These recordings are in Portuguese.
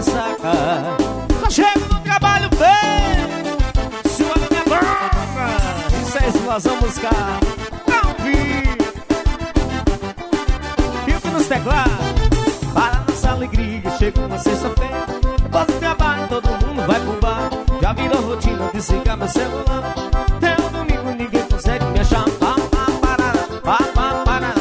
ressaca. Só chego no trabalho bem, suando minha boca. Isso é explosão musical. Não vi. E o que nos teclados? Para nossa alegria, chega uma sexta-feira. Após o trabalho, todo mundo vai pro bar. Já virou rotina de desligar meu celular. Até o domingo ninguém consegue me achar. Pá, pá, parará, pá, pá, parará.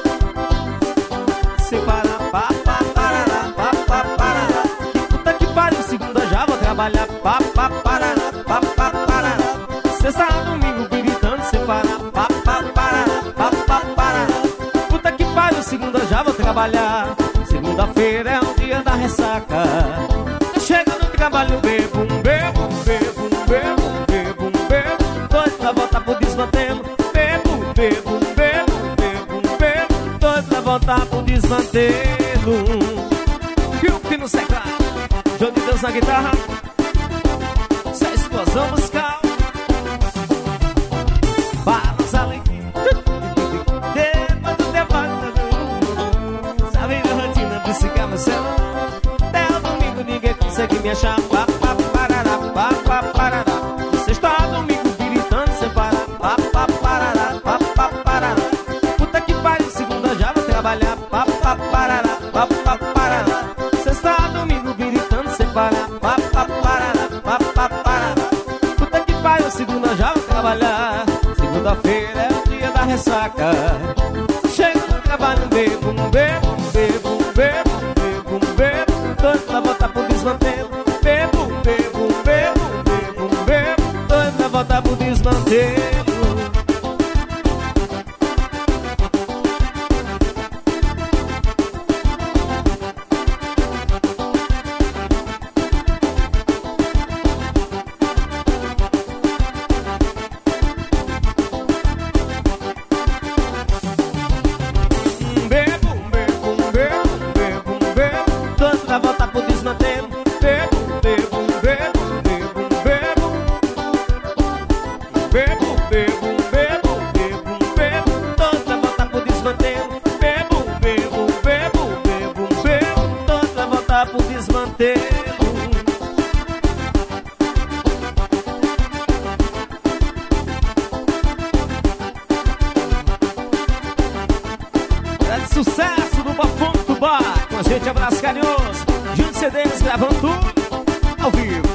Se parar, pá, pá, parará, pá, pá, parará. Puta que pariu, segunda já vou trabalhar. Pá, pá, parará, pá, pá, parará. Sexta, domingo, gritando, se parar. Pá, pá, parará, pá, pá, parará. Puta que pariu, segunda já vou trabalhar. Segunda-feira é o dia da ressaca. Chega no trabalho, bebo, bebo, bebo, bebo, bebo, bebo. Dois pra voltar pro desmantelo. Bebo, bebo, bebo, bebo, bebo. Dois pra voltar pro desmantelo. E o que no secreto? João de Deus na guitarra. Isso é explosão musical. Balança alegria. Depois do debate, sabe a rotina de cigar meu celular. Até o domingo ninguém consegue me achar. Pá, pá, parará, pá, pá, parará. Sexta, domingo, gritando sem parar. Pá, pá, parará, pá, pá, parará. Puta que pariu, segunda já vou trabalhar. Pá, pá, parará, pá, pá, parará. Sexta, domingo, gritando sem parar. Pá, pá, parará, pá, pá, parará. Puta que pariu, segunda já vou trabalhar. Segunda-feira é o dia da ressaca. Chego no trabalho, bebo, bebo, bebo, bebo, bebo, bebo. Dois pra voltar pro desmantelo. Bebo, bebo, bebo, bebo, bebo. Dois pra voltar pro desmantelo. Volta pro desmantelo. Bebo, bebo, bebo, bebo, bebo. Bebo, bebo, bebo, bebo, bebo. Toda volta pro desmantelo. Bebo, bebo, bebo, bebo, bebo. Toda volta pro desmantelo. Grande sucesso do Bafão do Bar. Com a gente, abraço carinhoso. Junto CDs gravando tudo ao vivo.